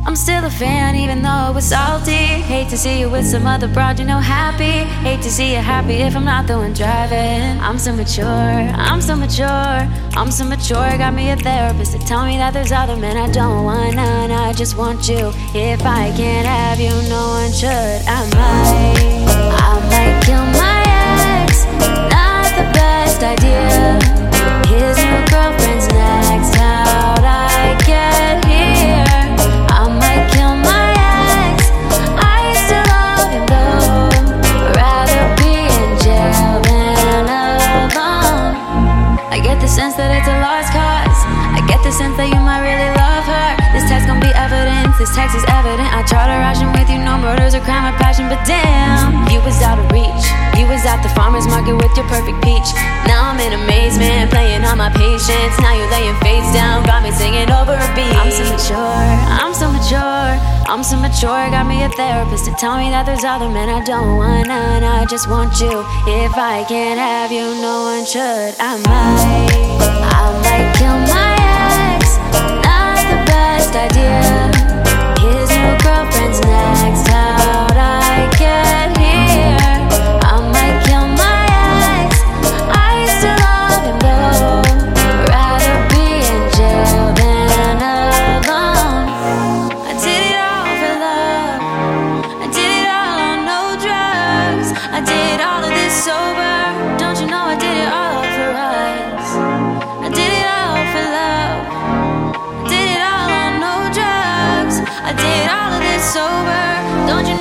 I'm still a fan even though it was salty. Hate to see you with some other broad, you know, happy. Hate to see you happy if I'm not the one driving. I'm so mature, I'm so mature, I'm so mature. Got me a therapist to tell me that there's other men I don't want none. I just want you. If I can't have you, no one should. I might kill my ex. Not the best idea. His new girlfriend's next. How'd I get here? I might kill my ex. I still love him though. Rather be in jail than alone. I get the sense that it's a lost cause. I get the sense that you might really love her. This text gon' be evidence, this text is evident. I try to ration with you, no murder's a crime of passion. But damn, you was out of reach. You was at the farmer's market with your perfect peach. Now I'm in amazement, playing on my patience. Now you're laying face down, got me singing over a beat. I'm so mature, I'm so mature, I'm so mature. Got me a therapist to tell me that there's other men I don't want none. I just want you. If I can't have you, no one should. I might kill my ex. Not the best idea. His new girlfriend's next. How'd I get here? I might kill my ex. I still love him though. Rather be in jail than alone. I did it all for love. I did it all on no drugs. I did all of this sober. Don't you know I did it all for us? I did it all for love. I did it all on no drugs. I did all of this sober. Don't you